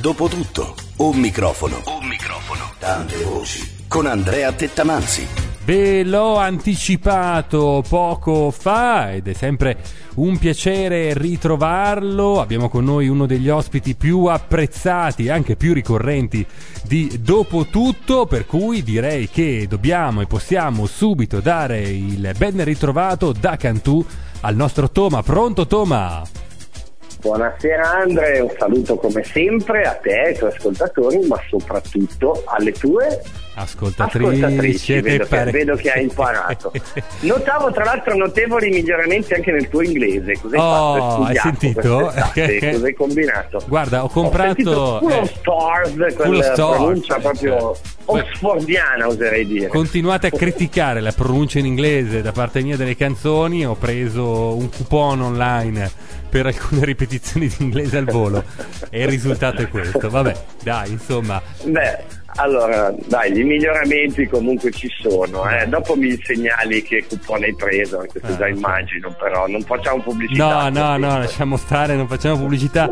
Dopotutto, un microfono, tante voci, con Andrea Tettamanzi. Ve l'ho anticipato poco fa ed è sempre un piacere ritrovarlo. Abbiamo con noi uno degli ospiti più apprezzati e anche più ricorrenti di Dopotutto, per cui direi che dobbiamo e possiamo subito dare il ben ritrovato da Cantù al nostro Toma. Pronto, Toma? Buonasera Andre, un saluto come sempre a te, ai tuoi ascoltatori, ma soprattutto alle tue ascoltatrici. Vedo che hai imparato. Notavo tra l'altro notevoli miglioramenti anche nel tuo inglese. Cosa hai fatto? Hai sentito? Cosa hai combinato? Guarda, ho comprato Full Stars, quella pronuncia proprio oxfordiana, oserei dire. Continuate a criticare la pronuncia in inglese da parte mia delle canzoni. Ho preso un coupon online per alcune ripetizioni di inglese al volo e il risultato è questo. Vabbè, dai, insomma. Allora, dai, gli miglioramenti comunque ci sono. Dopo mi segnali che coupon hai preso, anche se già immagino, però non facciamo pubblicità. No, lasciamo stare, non facciamo pubblicità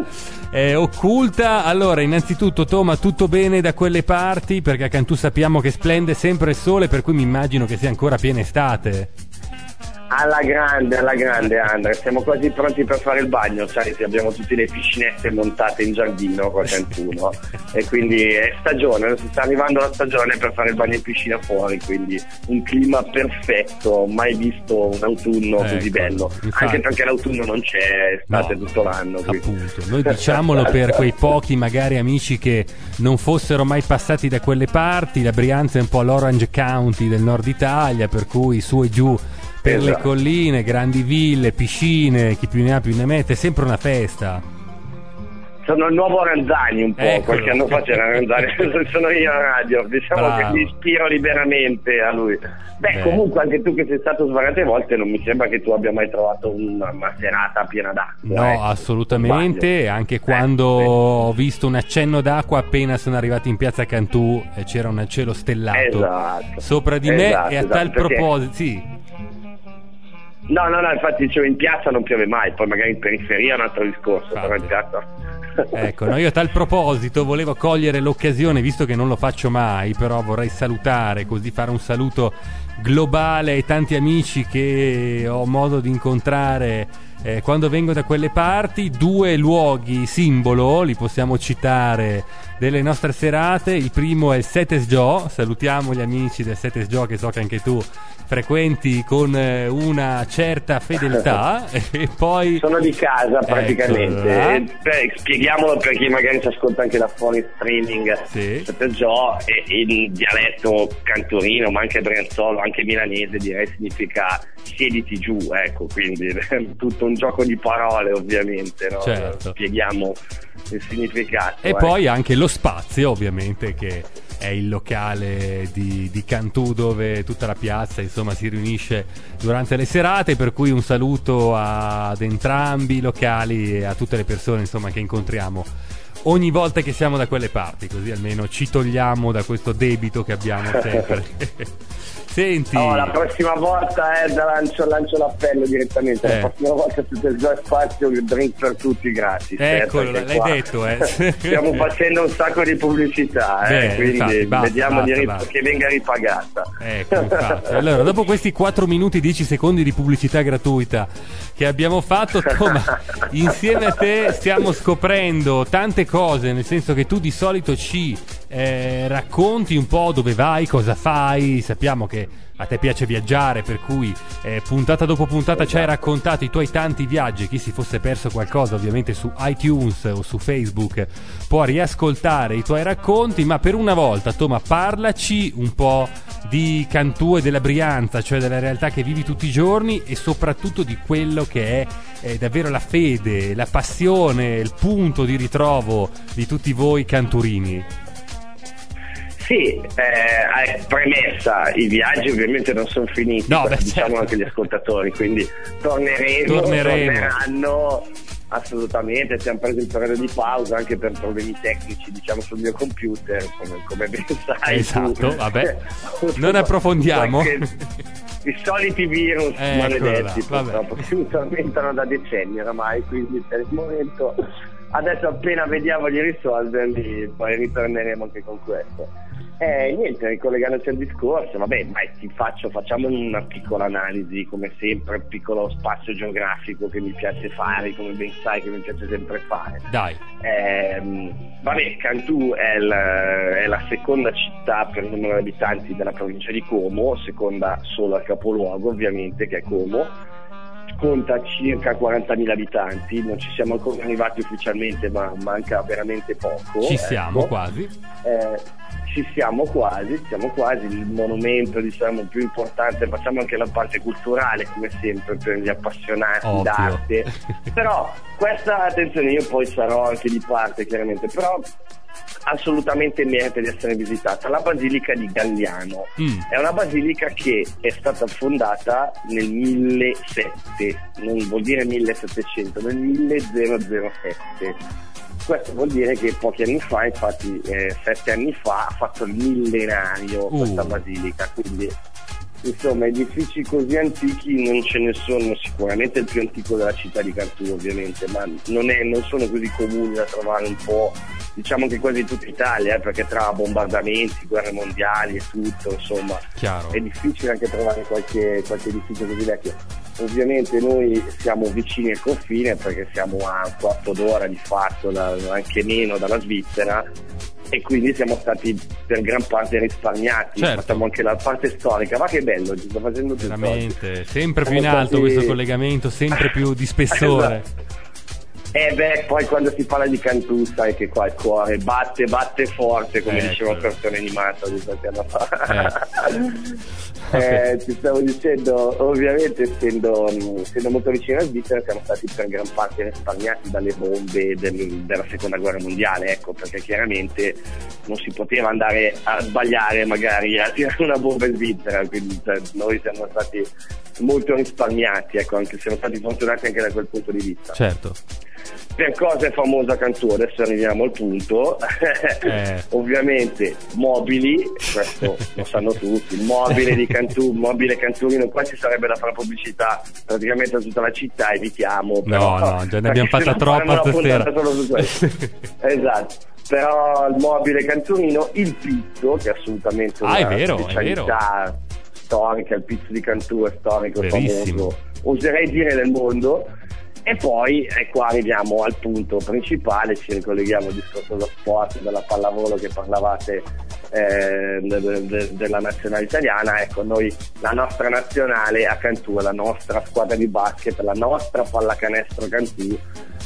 occulta. Allora, innanzitutto, Toma, tutto bene da quelle parti? Perché a Cantù sappiamo che splende sempre il sole, per cui mi immagino che sia ancora piena estate. Alla grande Andre, siamo quasi pronti per fare il bagno, sai, abbiamo tutte le piscinette montate in giardino qua a Cantù, no? E quindi è stagione, sta arrivando la stagione per fare il bagno in piscina fuori, quindi un clima perfetto, mai visto un autunno così bello, infatti, anche perché l'autunno non c'è, estate tutto l'anno. Quindi. Appunto, noi diciamolo per quei pochi magari amici che non fossero mai passati da quelle parti, la Brianza è un po' l'Orange County del nord Italia, per cui su e giù per le colline, grandi ville, piscine, chi più ne ha più ne mette, è sempre una festa. Sono il nuovo Ranzani un po', Eccolo. Qualche anno fa c'era Ranzani, sono io a radio, diciamo. Bravo. Che mi ispiro liberamente a lui. Comunque anche tu che sei stato svariate volte, non mi sembra che tu abbia mai trovato una serata piena d'acqua. No, assolutamente, anche quando ho visto un accenno d'acqua appena sono arrivati in piazza Cantù c'era un cielo stellato sopra di me e a tal proposito, sì. No, infatti dicevo, in piazza non piove mai, poi magari in periferia è un altro discorso, però in piazza. Ecco, no, io a tal proposito volevo cogliere l'occasione, visto che non lo faccio mai, però vorrei salutare, così fare un saluto globale ai tanti amici che ho modo di incontrare quando vengo da quelle parti. 2 luoghi simbolo, li possiamo citare, delle nostre serate. Il primo è il Setes Gio, salutiamo gli amici del Setes Gio che so che anche tu frequenti con una certa fedeltà. E poi sono di casa praticamente. Spieghiamolo per chi magari ci ascolta anche da fuori streaming. Setes Gio è il dialetto cantorino, ma anche brianzolo, anche milanese, direi significa siediti giù, ecco, quindi tutto un gioco di parole, ovviamente, no? Certo. Spieghiamo il significato. E poi anche lo Spazio, ovviamente, che è il locale di Cantù dove tutta la piazza insomma si riunisce durante le serate, per cui un saluto ad entrambi i locali e a tutte le persone insomma che incontriamo ogni volta che siamo da quelle parti, così almeno ci togliamo da questo debito che abbiamo sempre. Senti, la prossima volta lancio l'appello direttamente. La prossima volta siete già spazio, il drink per tutti gratis. Eccolo, l'hai detto. Stiamo facendo un sacco di pubblicità, quindi infatti, vediamo che venga ripagata. Ecco, infatti. Allora, dopo questi 4 minuti 10 secondi di pubblicità gratuita che abbiamo fatto, Toma, insieme a te stiamo scoprendo tante cose, nel senso che tu di solito ci racconti un po' dove vai, cosa fai. Sappiamo che a te piace viaggiare, per cui puntata dopo puntata ci hai raccontato i tuoi tanti viaggi. Chi si fosse perso qualcosa, ovviamente su iTunes o su Facebook può riascoltare i tuoi racconti, ma per una volta, Toma, parlaci un po' di Cantù e della Brianza, cioè della realtà che vivi tutti i giorni e soprattutto di quello che è davvero la fede, la passione, il punto di ritrovo di tutti voi canturini. Sì, premessa, i viaggi ovviamente non sono finiti, diciamo anche gli ascoltatori, quindi torneranno assolutamente. Abbiamo preso il periodo di pausa anche per problemi tecnici, diciamo, sul mio computer, come ben sai. Esatto, vabbè, non approfondiamo. I soliti virus maledetti purtroppo che mi tormentano da decenni oramai, quindi per il momento adesso appena vediamo di risolverli, poi ritorneremo anche con questo. Niente, ricollegandoci al discorso, vabbè, facciamo una piccola analisi, come sempre, un piccolo spazio geografico che mi piace fare, come ben sai che mi piace sempre fare. Dai. Vabbè, Cantù è la seconda città per numero di abitanti della provincia di Como, seconda solo al capoluogo ovviamente, che è Como. Conta circa 40.000 abitanti, non ci siamo ancora arrivati ufficialmente, ma manca veramente poco. Ci siamo quasi. Ci siamo quasi, il monumento diciamo più importante, facciamo anche la parte culturale come sempre per gli appassionati d'arte, però questa, attenzione, io poi sarò anche di parte chiaramente, però assolutamente merita di essere visitata, la Basilica di Galliano. È una basilica che è stata fondata nel 1007, non vuol dire 1700, nel 1007. Questo vuol dire che pochi anni fa, infatti 7 anni fa, ha fatto il millenario questa basilica, quindi insomma edifici così antichi non ce ne sono, sicuramente il più antico della città di Cantù ovviamente, ma non sono così comuni da trovare un po', diciamo che quasi in tutta Italia, perché tra bombardamenti, guerre mondiali e tutto, insomma, chiaro, è difficile anche trovare qualche edificio così vecchio. Ovviamente noi siamo vicini al confine perché siamo a un quarto d'ora di fatto, anche meno, dalla Svizzera, e quindi siamo stati per gran parte risparmiati. Certo. Facciamo anche la parte storica, ma che bello, ci sto facendo tutto veramente oggi. Sempre più in alto questo collegamento, sempre più di spessore. Poi quando si parla di Cantù sai che qua il cuore batte forte, come diceva un cartone animato di qualche anno fa. Ti stavo dicendo, ovviamente essendo molto vicino alla Svizzera siamo stati per gran parte risparmiati dalle bombe della seconda guerra mondiale, ecco, perché chiaramente non si poteva andare a sbagliare magari a tirare una bomba in Svizzera, quindi noi siamo stati molto risparmiati, ecco, anche siamo stati fortunati anche da quel punto di vista. Certo. Per cosa è famosa Cantù? Adesso arriviamo al punto. Ovviamente mobili, questo lo sanno tutti, il mobile di Cantù, mobile canturino, qua ci sarebbe da fare pubblicità praticamente a tutta la città, evitiamo. Però, no, già ne abbiamo fatta troppa stasera. Esatto. Però il mobile canturino, il pizzo, che è assolutamente una specialità storica, il pizzo di Cantù è storico, verissimo, famoso, oserei dire nel mondo. E poi qua arriviamo al punto principale, ci ricolleghiamo al discorso dello sport, della pallavolo che parlavate, della nazionale italiana. Ecco, noi, la nostra nazionale a Cantù, la nostra squadra di basket, la nostra pallacanestro Cantù.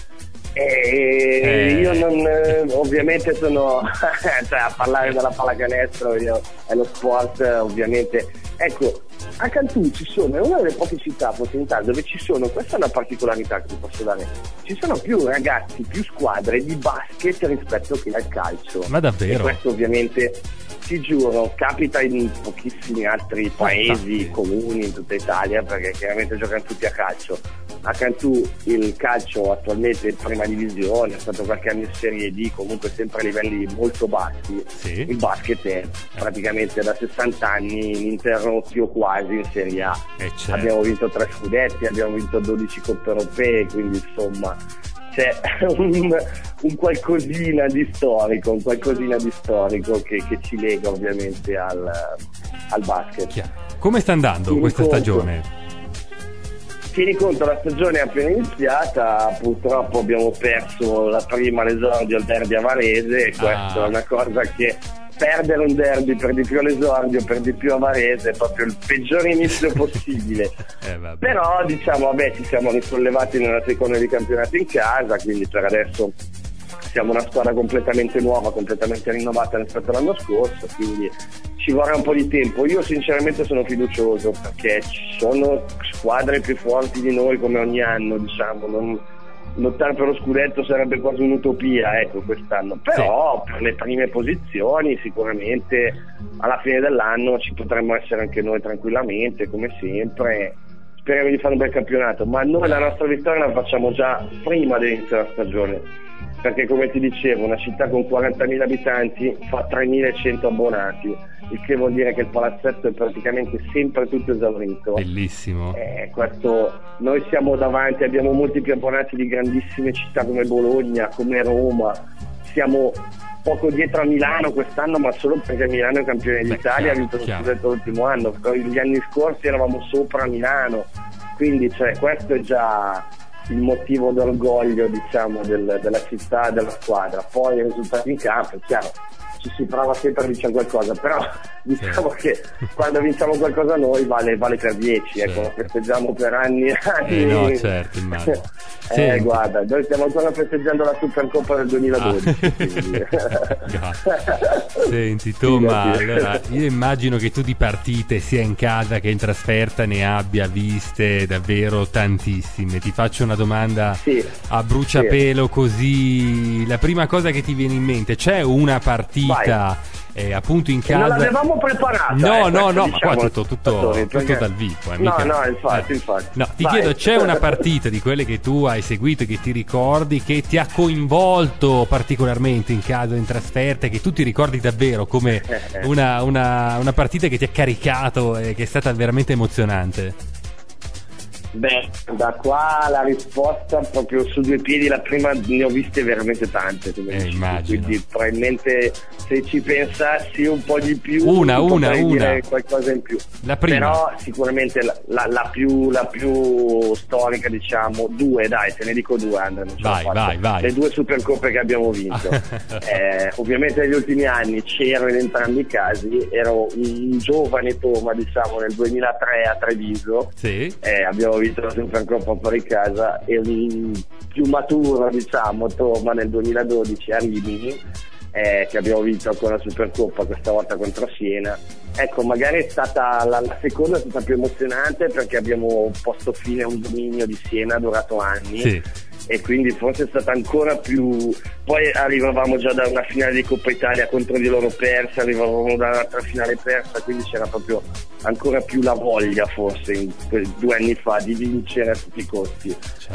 Io ovviamente sono cioè, a parlare della pallacanestro è lo sport ovviamente, ecco, a Cantù è una delle poche città continentali dove ci sono, questa è una particolarità che ti posso dare, ci sono più ragazzi, più squadre di basket rispetto che al calcio. Ma davvero? E questo ovviamente, ti giuro, capita in pochissimi altri paesi, comuni in tutta Italia, perché chiaramente giocano tutti a calcio. A Cantù il calcio attualmente è in prima divisione, è stato qualche anno in Serie D, comunque sempre a livelli molto bassi. Sì. Il basket è praticamente da 60 anni ininterrotti o quasi in Serie A. Certo. Abbiamo vinto 3 scudetti, abbiamo vinto 12 coppe europee, quindi insomma c'è un qualcosina di storico, che ci lega ovviamente al basket. Chiaro. Come sta andando questa stagione? Tieni conto, la stagione è appena iniziata, purtroppo abbiamo perso la prima l'esordio al derby a Varese, e questa è una cosa che perdere un derby, per di più all'esordio, per di più a Varese, è proprio il peggiore inizio possibile. Però diciamo, ci siamo risollevati nella seconda di campionato in casa, quindi per adesso siamo una squadra completamente nuova, completamente rinnovata rispetto all'anno scorso, quindi ci vorrà un po' di tempo. Io sinceramente sono fiducioso, perché ci sono squadre più forti di noi come ogni anno, diciamo, lottare per lo scudetto sarebbe quasi un'utopia, ecco, quest'anno, però per le prime posizioni sicuramente alla fine dell'anno ci potremmo essere anche noi tranquillamente, come sempre. speriamo di fare un bel campionato, ma noi la nostra vittoria la facciamo già prima dell'inizio della stagione, perché come ti dicevo una città con 40.000 abitanti fa 3.100 abbonati, il che vuol dire che il palazzetto è praticamente sempre tutto esaurito. Bellissimo. Questo, noi siamo davanti, abbiamo molti più abbonati di grandissime città come Bologna, come Roma, siamo poco dietro a Milano quest'anno, ma solo perché Milano è campione d'Italia, ha vinto lo scudetto l'ultimo anno. Gli anni scorsi eravamo sopra Milano, quindi questo è già il motivo d'orgoglio, diciamo, della città e della squadra. Poi i risultati in campo, è chiaro, ci si prova sempre a vincere qualcosa, però diciamo che quando vinciamo qualcosa noi vale per 10, ecco, lo festeggiamo per anni e anni. No, certo, immagino. Guarda, noi stiamo ancora festeggiando la Supercoppa del 2012. Senti Toma, allora io immagino che tu di partite sia in casa che in trasferta ne abbia viste davvero tantissime. Ti faccio una domanda a bruciapelo, così la prima cosa che ti viene in mente, c'è una partita appunto in casa? Non l'avevamo preparata. No, diciamo, ma qua tutto dal vivo. Infatti. No, ti chiedo, c'è una partita di quelle che tu hai seguito e che ti ricordi, che ti ha coinvolto particolarmente in casa o in trasferta, che tu ti ricordi davvero come una partita che ti ha caricato e che è stata veramente emozionante? Beh, da qua la risposta proprio su due piedi, la prima ne ho viste veramente tante, immagino. Quindi probabilmente se ci pensassi un po' di più una dire qualcosa in più. La prima. Però sicuramente la più storica, diciamo, due, dai, te ne dico due, Andrea, vai. Le due Supercoppe che abbiamo vinto. Ovviamente negli ultimi anni c'ero in entrambi i casi, ero un giovane Toma, diciamo, nel 2003 a Treviso. Sì. Abbiamo vinto la Supercoppa fuori casa, e un più maturo, diciamo, Toma nel 2012 a Rimini, che abbiamo vinto ancora la Supercoppa, questa volta contro Siena. Ecco, magari è stata la seconda, è stata più emozionante perché abbiamo posto fine a un dominio di Siena durato anni. Sì. E quindi forse è stata ancora più. Poi arrivavamo già da una finale di Coppa Italia contro di loro persa, arrivavamo da un'altra finale persa, quindi c'era proprio ancora più la voglia, forse in 2 anni fa, di vincere a tutti i costi.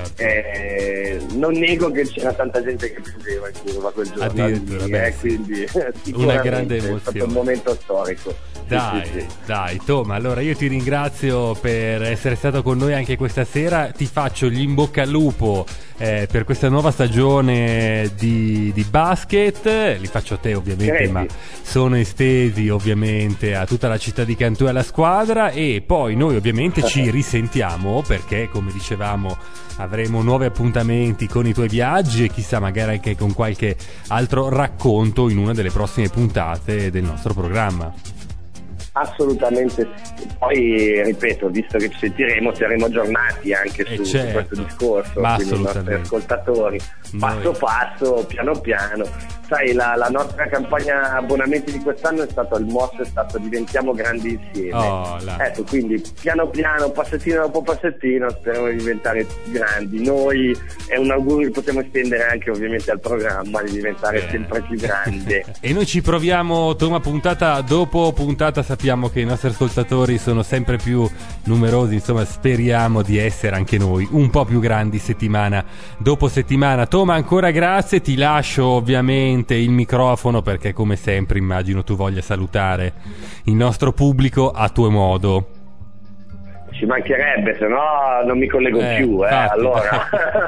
Certo. Non nego che c'era tanta gente che piangeva in curva quel giorno, quindi una grande emozione, è stato un momento storico. Dai Toma, allora io ti ringrazio per essere stato con noi anche questa sera, ti faccio gli in bocca al lupo per questa nuova stagione di basket, li faccio a te ovviamente, ma sono estesi ovviamente a tutta la città di Cantù e alla squadra, e poi noi ovviamente ci risentiamo perché, come dicevamo, avremo nuovi appuntamenti con i tuoi viaggi e chissà magari anche con qualche altro racconto in una delle prossime puntate del nostro programma. Assolutamente sì. Poi ripeto, visto che ci sentiremo, saremo aggiornati anche su questo discorso, ma quindi i nostri ascoltatori passo passo, piano piano. Sai, la nostra campagna abbonamenti di quest'anno è stato il motto, è stato diventiamo grandi insieme. Ecco, quindi piano piano, passettino dopo passettino, speriamo di diventare grandi. Noi è un augurio che possiamo estendere anche ovviamente al programma, di diventare sempre più grande. E noi ci proviamo, Toma, puntata dopo puntata. Sappiamo che i nostri ascoltatori sono sempre più numerosi, insomma speriamo di essere anche noi un po' più grandi settimana dopo settimana. Toma, ancora grazie, ti lascio ovviamente il microfono perché come sempre immagino tu voglia salutare il nostro pubblico a tuo modo. Ci mancherebbe, se no non mi collego più, allora.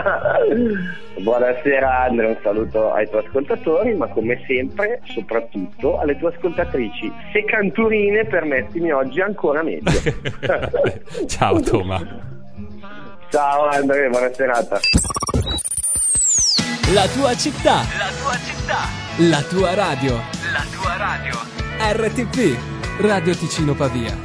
Buonasera Andrea, un saluto ai tuoi ascoltatori, ma come sempre soprattutto alle tue ascoltatrici, se canturine, permettimi oggi ancora meglio. Ciao Toma. Ciao Andrea, buona serata. La tua città, la tua radio, RTP, Radio Ticino Pavia.